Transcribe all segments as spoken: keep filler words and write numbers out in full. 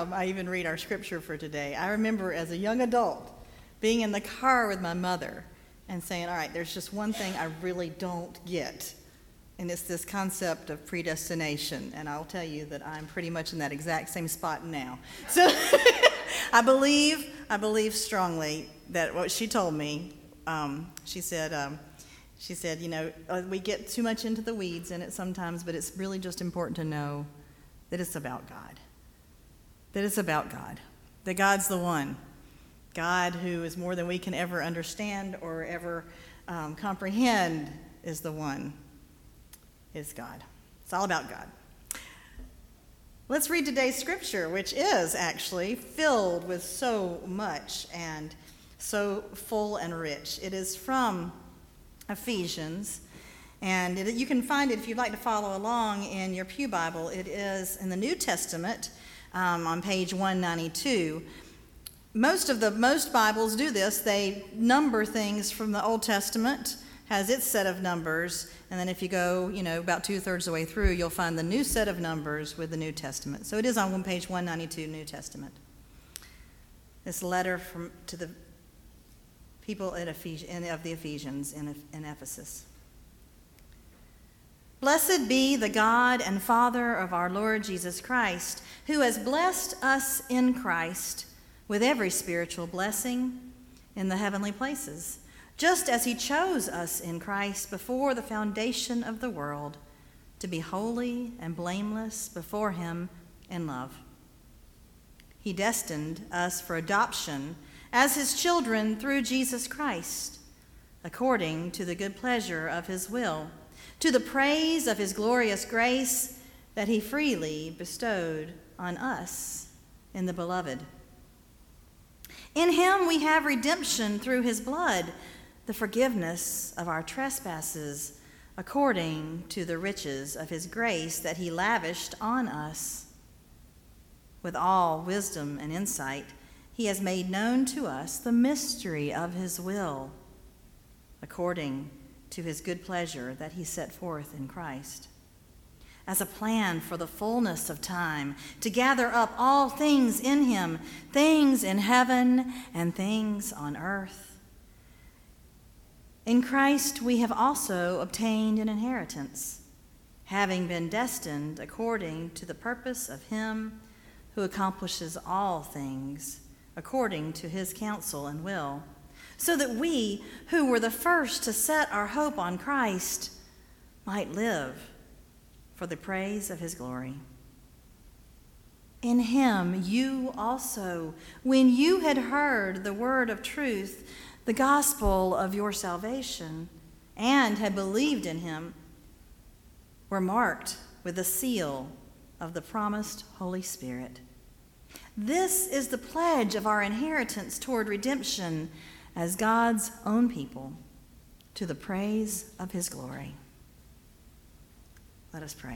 um, I even read our scripture for today, I remember as a young adult being in the car with my mother and saying, all right, there's just one thing I really don't get, and it's this concept of predestination. And I'll tell you that I'm pretty much in that exact same spot now. So I believe, I believe strongly that what she told me, um, she said, um, she said, you know, uh, we get too much into the weeds in it sometimes, but it's really just important to know that it's about God. That it's about God. That God's the one. God, who is more than we can ever understand or ever um, comprehend, is the one. Is God. It's all about God. Let's read today's scripture, which is actually filled with so much and so full and rich. It is from Ephesians, and it, you can find it if you'd like to follow along in your pew Bible. It is in the New Testament um, on page one ninety-two. Most of the most Bibles do this. They number things from the Old Testament, has its set of numbers, and then if you go, you know, about two-thirds of the way through, you'll find the new set of numbers with the New Testament. So it is on one page one ninety-two, New Testament. This letter from to the people at Ephes- in, of the Ephesians in, in Ephesus. Blessed be the God and Father of our Lord Jesus Christ, who has blessed us in Christ with every spiritual blessing in the heavenly places, just as he chose us in Christ before the foundation of the world to be holy and blameless before him in love. He destined us for adoption as his children through Jesus Christ, according to the good pleasure of his will, to the praise of his glorious grace that he freely bestowed on us in the Beloved. In him we have redemption through his blood, the forgiveness of our trespasses, according to the riches of his grace that he lavished on us. With all wisdom and insight, he has made known to us the mystery of his will, according to his good pleasure that he set forth in Christ, as a plan for the fullness of time, to gather up all things in him, things in heaven and things on earth. In Christ we have also obtained an inheritance, having been destined according to the purpose of him who accomplishes all things according to his counsel and will, so that we, who were the first to set our hope on Christ, might live for the praise of his glory. In him you also, when you had heard the word of truth, the gospel of your salvation, and had believed in him, were marked with the seal of the promised Holy Spirit. This is the pledge of our inheritance toward redemption as God's own people, to the praise of his glory. Let us pray.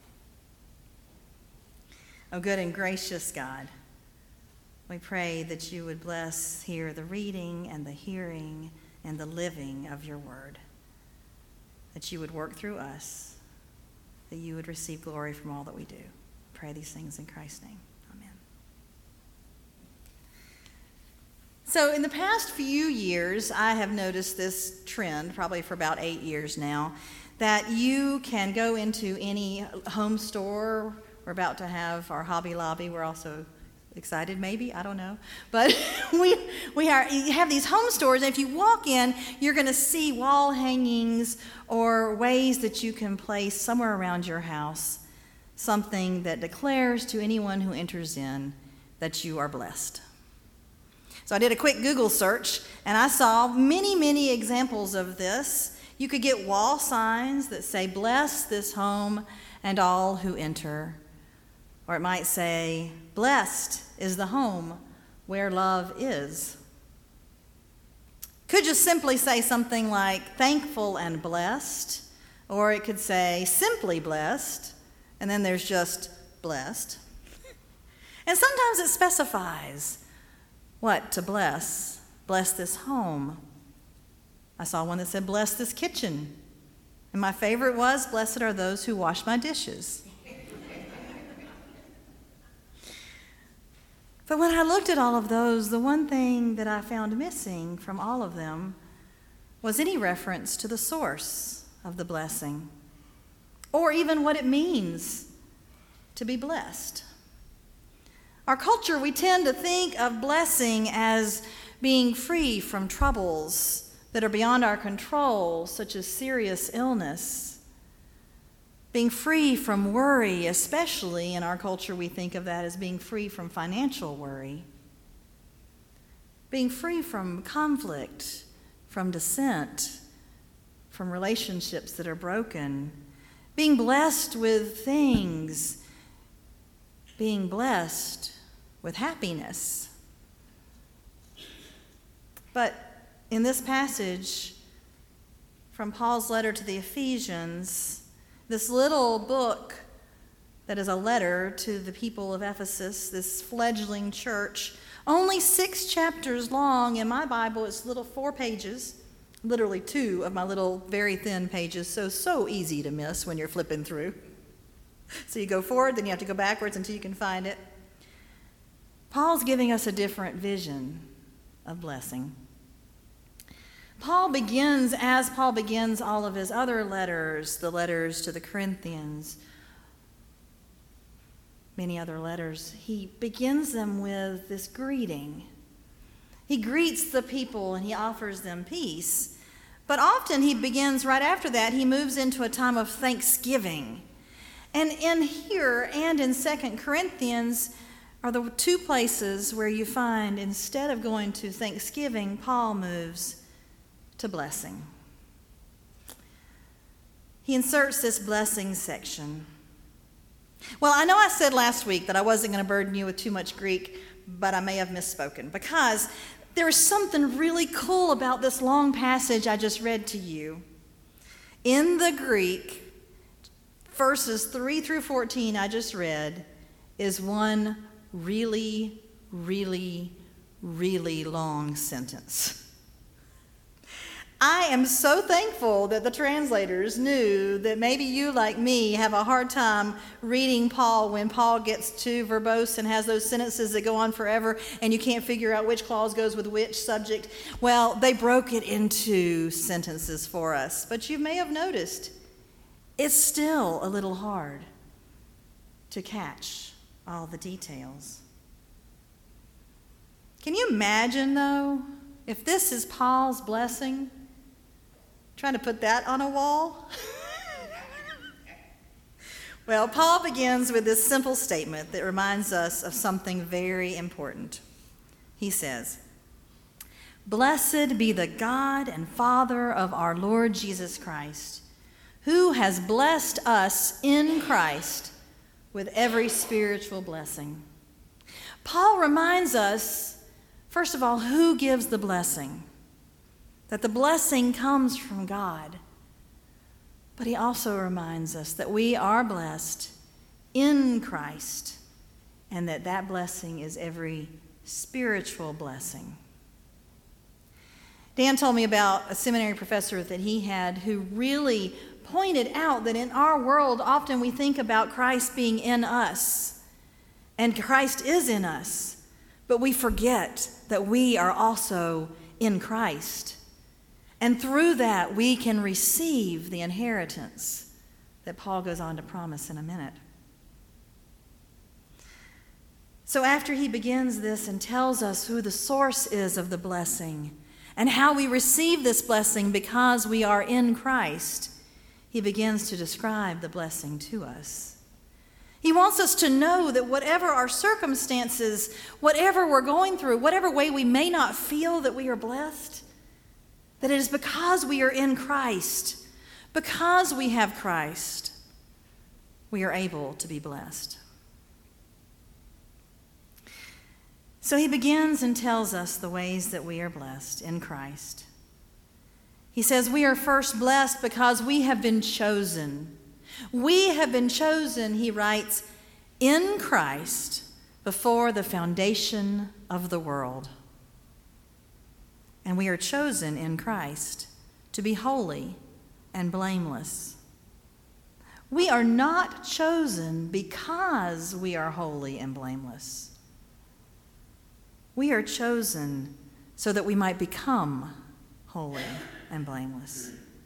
O good and gracious God, we pray that you would bless here the reading and the hearing and the living of your word, that you would work through us, that you would receive glory from all that we do. Pray these things in Christ's name. Amen. So in the past few years, I have noticed this trend, probably for about eight years now, that you can go into any home store. We're about to have our Hobby Lobby. We're also excited, maybe, I don't know. But we we are you have these home stores, and if you walk in, you're going to see wall hangings or ways that you can place somewhere around your house something that declares to anyone who enters in that you are blessed. So I did a quick Google search, and I saw many, many examples of this. You could get wall signs that say, "Bless this home and all who enter." Or it might say, "Blessed is the home where love is." Could just simply say something like, "Thankful and blessed." Or it could say, "Simply blessed." And then there's just "blessed." And sometimes it specifies what to bless. Bless this home. I saw one that said, "Bless this kitchen." And my favorite was, "Blessed are those who wash my dishes." But when I looked at all of those, the one thing that I found missing from all of them was any reference to the source of the blessing, or even what it means to be blessed. Our culture, we tend to think of blessing as being free from troubles that are beyond our control, such as serious illness. Being free from worry, especially in our culture, we think of that as being free from financial worry. Being free from conflict, from dissent, from relationships that are broken. Being blessed with things. Being blessed with happiness. But in this passage from Paul's letter to the Ephesians, this little book that is a letter to the people of Ephesus, this fledgling church, only six chapters long. In my Bible, it's little four pages, literally two of my little very thin pages, so, so easy to miss when you're flipping through. So you go forward, then you have to go backwards until you can find it. Paul's giving us a different vision of blessing. Paul begins, as Paul begins all of his other letters, the letters to the Corinthians, many other letters, he begins them with this greeting. He greets the people and he offers them peace. But often he begins right after that, he moves into a time of thanksgiving. And in here and in Second Corinthians are the two places where you find, instead of going to thanksgiving, Paul moves to blessing. He inserts this blessing section. Well, I know I said last week that I wasn't going to burden you with too much Greek, but I may have misspoken, because there is something really cool about this long passage I just read to you. In the Greek, verses three through fourteen I just read is one really, really, really long sentence. I am so thankful that the translators knew that maybe you, like me, have a hard time reading Paul when Paul gets too verbose and has those sentences that go on forever and you can't figure out which clause goes with which subject. Well, they broke it into sentences for us. But you may have noticed it's still a little hard to catch all the details. Can you imagine, though, if this is Paul's blessing? Trying to put that on a wall? Well, Paul begins with this simple statement that reminds us of something very important. He says, "Blessed be the God and Father of our Lord Jesus Christ, who has blessed us in Christ with every spiritual blessing." Paul reminds us, first of all, who gives the blessing. That the blessing comes from God. But he also reminds us that we are blessed in Christ, and that that blessing is every spiritual blessing. Dan told me about a seminary professor that he had who really pointed out that in our world, often we think about Christ being in us, and Christ is in us, but we forget that we are also in Christ. And through that, we can receive the inheritance that Paul goes on to promise in a minute. So after he begins this and tells us who the source is of the blessing and how we receive this blessing because we are in Christ, he begins to describe the blessing to us. He wants us to know that whatever our circumstances, whatever we're going through, whatever way we may not feel that we are blessed, that it is because we are in Christ, because we have Christ, we are able to be blessed. So he begins and tells us the ways that we are blessed in Christ. He says we are first blessed because we have been chosen. We have been chosen, he writes, in Christ before the foundation of the world. And we are chosen in Christ to be holy and blameless. We are not chosen because we are holy and blameless. We are chosen so that we might become holy and blameless.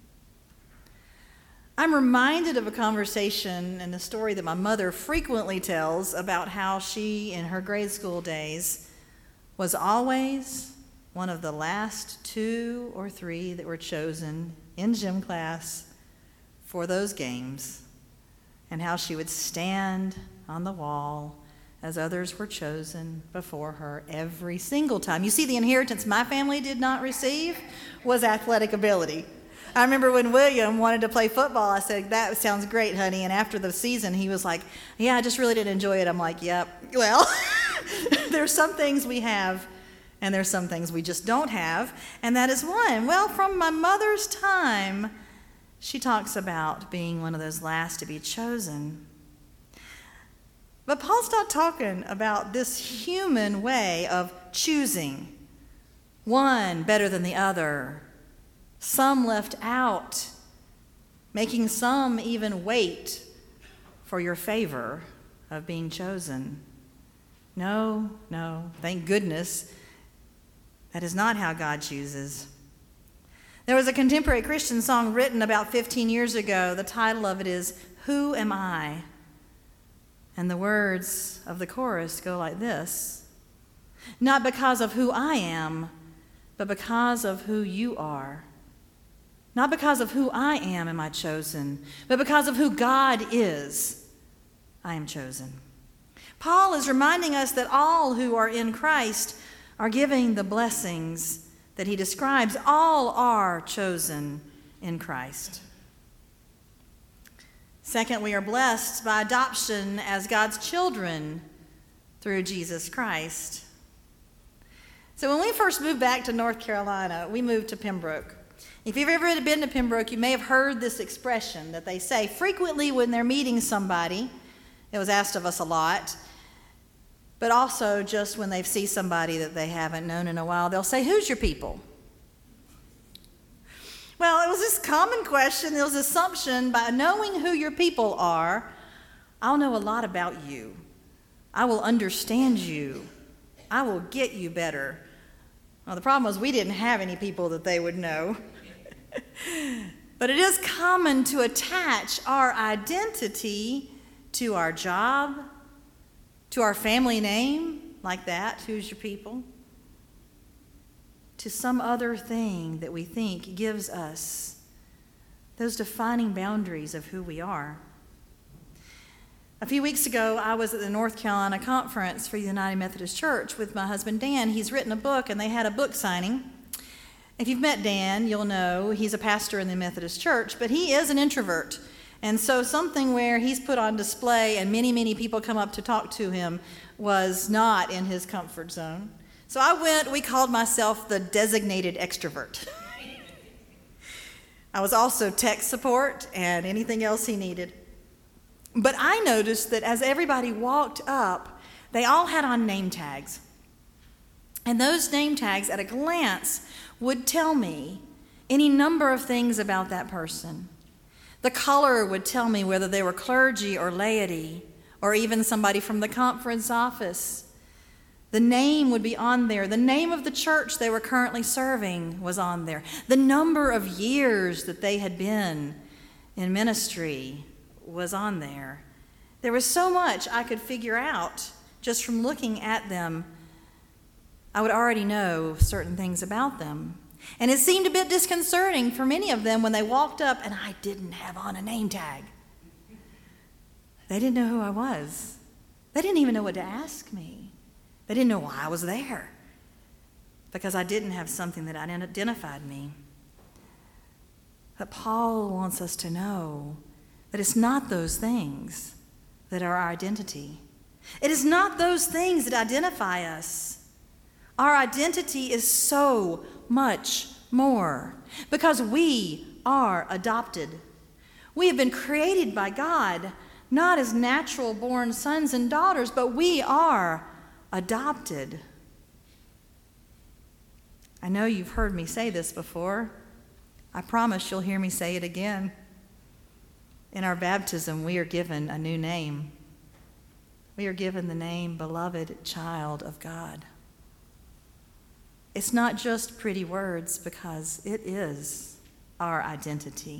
I'm reminded of a conversation and a story that my mother frequently tells about how she, in her grade school days, was always one of the last two or three that were chosen in gym class for those games, and how she would stand on the wall as others were chosen before her every single time. You see, the inheritance my family did not receive was athletic ability. I remember when William wanted to play football, I said, that sounds great, honey. And after the season, he was like, yeah, I just really didn't enjoy it. I'm like, yep. Well, there's some things we have, and there's some things we just don't have. And that is one. Well, from my mother's time, she talks about being one of those last to be chosen. But Paul's not talking about this human way of choosing one better than the other, some left out, making some even wait for your favor of being chosen. No, no, thank goodness. That is not how God chooses. There was a contemporary Christian song written about fifteen years ago. The title of it is, Who Am I? And the words of the chorus go like this: not because of who I am, but because of who you are. Not because of who I am am I chosen, but because of who God is, I am chosen. Paul is reminding us that all who are in Christ are giving the blessings that he describes. All are chosen in Christ. Second, we are blessed by adoption as God's children through Jesus Christ. So when we first moved back to North Carolina, we moved to Pembroke. If you've ever been to Pembroke, you may have heard this expression that they say frequently when they're meeting somebody. It was asked of us a lot. But also just when they see somebody that they haven't known in a while, they'll say, who's your people? Well, it was this common question. There was an assumption by knowing who your people are, I'll know a lot about you. I will understand you. I will get you better. Well, the problem was we didn't have any people that they would know. But it is common to attach our identity to our job, to our family name, like that, who's your people, to some other thing that we think gives us those defining boundaries of who we are. A few weeks ago, I was at the North Carolina Conference for the United Methodist Church with my husband, Dan. He's written a book, and they had a book signing. If you've met Dan, you'll know he's a pastor in the Methodist Church, but he is an introvert. And so something where he's put on display and many, many people come up to talk to him was not in his comfort zone. So I went, we called myself the designated extrovert. I was also tech support and anything else he needed. But I noticed that as everybody walked up, they all had on name tags. And those name tags at a glance would tell me any number of things about that person. The color would tell me whether they were clergy or laity, or even somebody from the conference office. The name would be on there. The name of the church they were currently serving was on there. The number of years that they had been in ministry was on there. There was so much I could figure out just from looking at them. I would already know certain things about them. And it seemed a bit disconcerting for many of them when they walked up and I didn't have on a name tag. They didn't know who I was. They didn't even know what to ask me. They didn't know why I was there because I didn't have something that identified me. But Paul wants us to know that it's not those things that are our identity. It is not those things that identify us. Our identity is so much more because we are adopted. We have been created by God, not as natural born sons and daughters, but we are adopted. I know you've heard me say this before. I promise you'll hear me say it again. In our baptism, we are given a new name. We are given the name beloved child of God. It's not just pretty words, because it is our identity.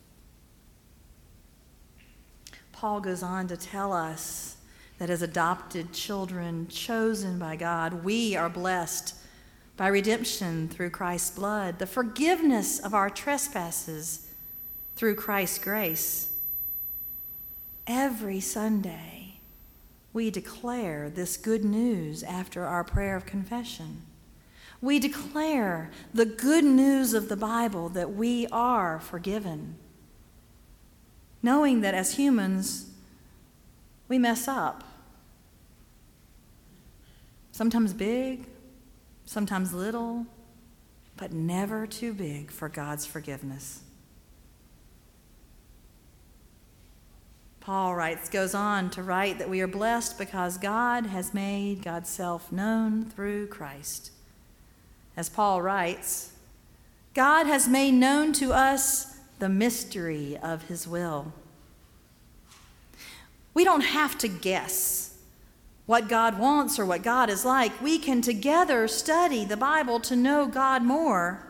Paul goes on to tell us that as adopted children chosen by God, we are blessed by redemption through Christ's blood, the forgiveness of our trespasses through Christ's grace. Every Sunday, we declare this good news after our prayer of confession. We declare the good news of the Bible that we are forgiven, knowing that as humans, we mess up. Sometimes big, sometimes little, but never too big for God's forgiveness. Paul writes, goes on to write that we are blessed because God has made God's self known through Christ. As Paul writes, God has made known to us the mystery of his will. We don't have to guess what God wants or what God is like. We can together study the Bible to know God more.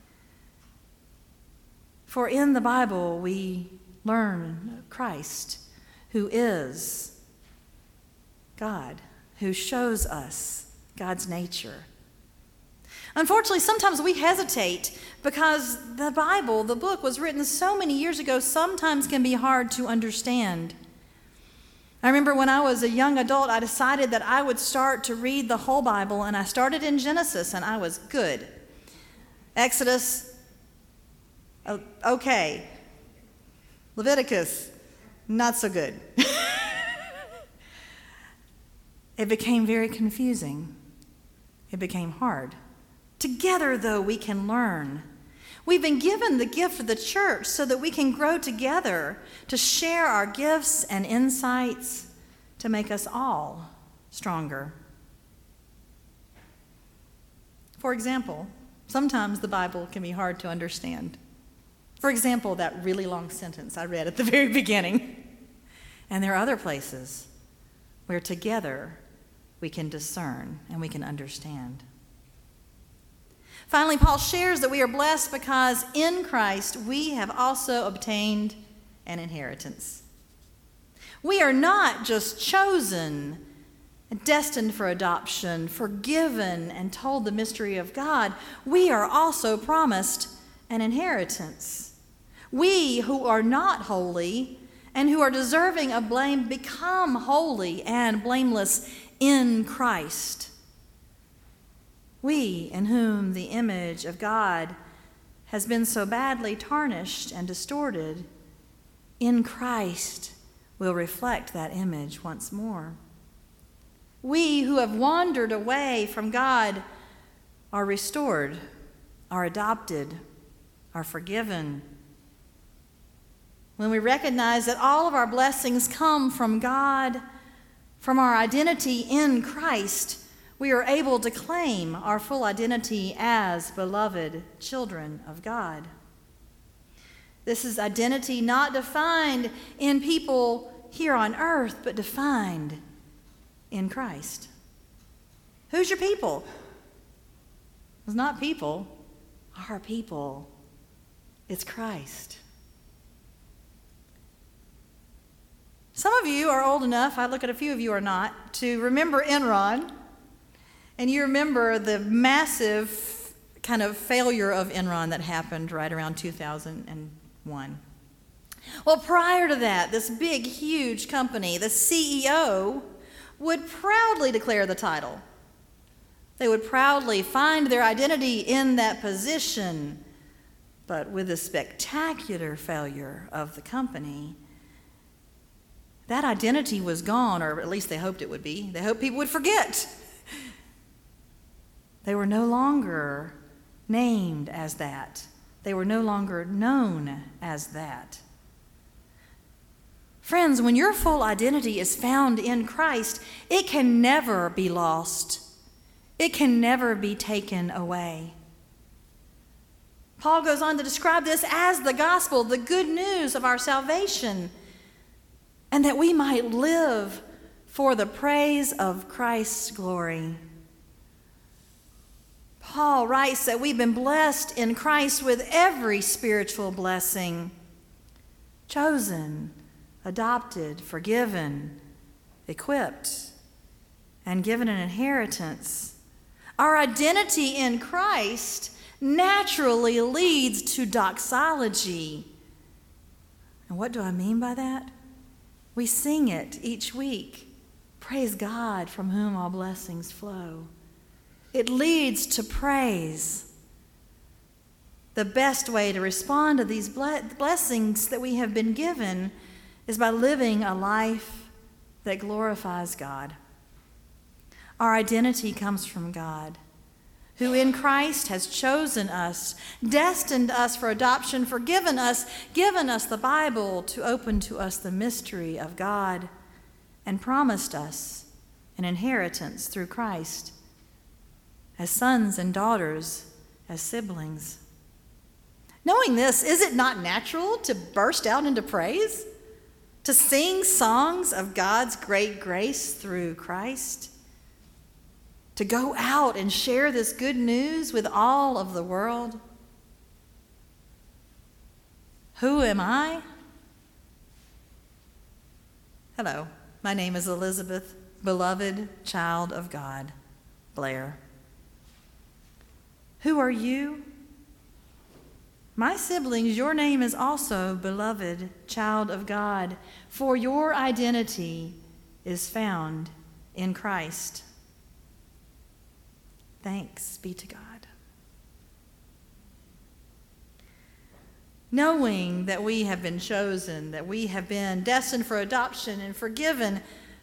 For in the Bible we learn Christ, who is God, who shows us God's nature. Unfortunately, sometimes we hesitate because the Bible, the book, was written so many years ago, sometimes can be hard to understand. I remember when I was a young adult, I decided that I would start to read the whole Bible, and I started in Genesis, and I was good. Exodus, okay. Leviticus, not so good. It became very confusing. It became hard. Together, though, we can learn. We've been given the gift of the church so that we can grow together to share our gifts and insights to make us all stronger. For example, sometimes the Bible can be hard to understand. For example, that really long sentence I read at the very beginning. And there are other places where together we can discern and we can understand. Finally, Paul shares that we are blessed because in Christ we have also obtained an inheritance. We are not just chosen, destined for adoption, forgiven, and told the mystery of God. We are also promised an inheritance. We who are not holy and who are deserving of blame become holy and blameless in Christ. We, in whom the image of God has been so badly tarnished and distorted, in Christ will reflect that image once more. We who have wandered away from God are restored, are adopted, are forgiven. When we recognize that all of our blessings come from God, from our identity in Christ, we are able to claim our full identity as beloved children of God. This is identity not defined in people here on earth, but defined in Christ. Who's your people? It's not people. Our people. It's Christ. Some of you are old enough, I look at a few of you are not, to remember Enron. And you remember the massive kind of failure of Enron that happened right around two thousand one. Well, prior to that, this big, huge company, the C E O would proudly declare the title. They would proudly find their identity in that position. But with the spectacular failure of the company, that identity was gone, or at least they hoped it would be. They hoped people would forget. They were no longer named as that. They were no longer known as that. Friends, when your full identity is found in Christ, it can never be lost. It can never be taken away. Paul goes on to describe this as the gospel, the good news of our salvation, and that we might live for the praise of Christ's glory. Paul writes that we've been blessed in Christ with every spiritual blessing. Chosen, adopted, forgiven, equipped, and given an inheritance. Our identity in Christ naturally leads to doxology. And what do I mean by that? We sing it each week. Praise God, from whom all blessings flow. It leads to praise. The best way to respond to these blessings that we have been given is by living a life that glorifies God. Our identity comes from God, who in Christ has chosen us, destined us for adoption, forgiven us, given us the Bible to open to us the mystery of God, and promised us an inheritance through Christ, as sons and daughters, as siblings. Knowing this, is it not natural to burst out into praise? To sing songs of God's great grace through Christ? To go out and share this good news with all of the world? Who am I? Hello, my name is Elizabeth, beloved child of God, Blair. Who are you? My siblings, your name is also beloved child of God, for your identity is found in Christ. Thanks be to God. Knowing that we have been chosen, that we have been destined for adoption and forgiven,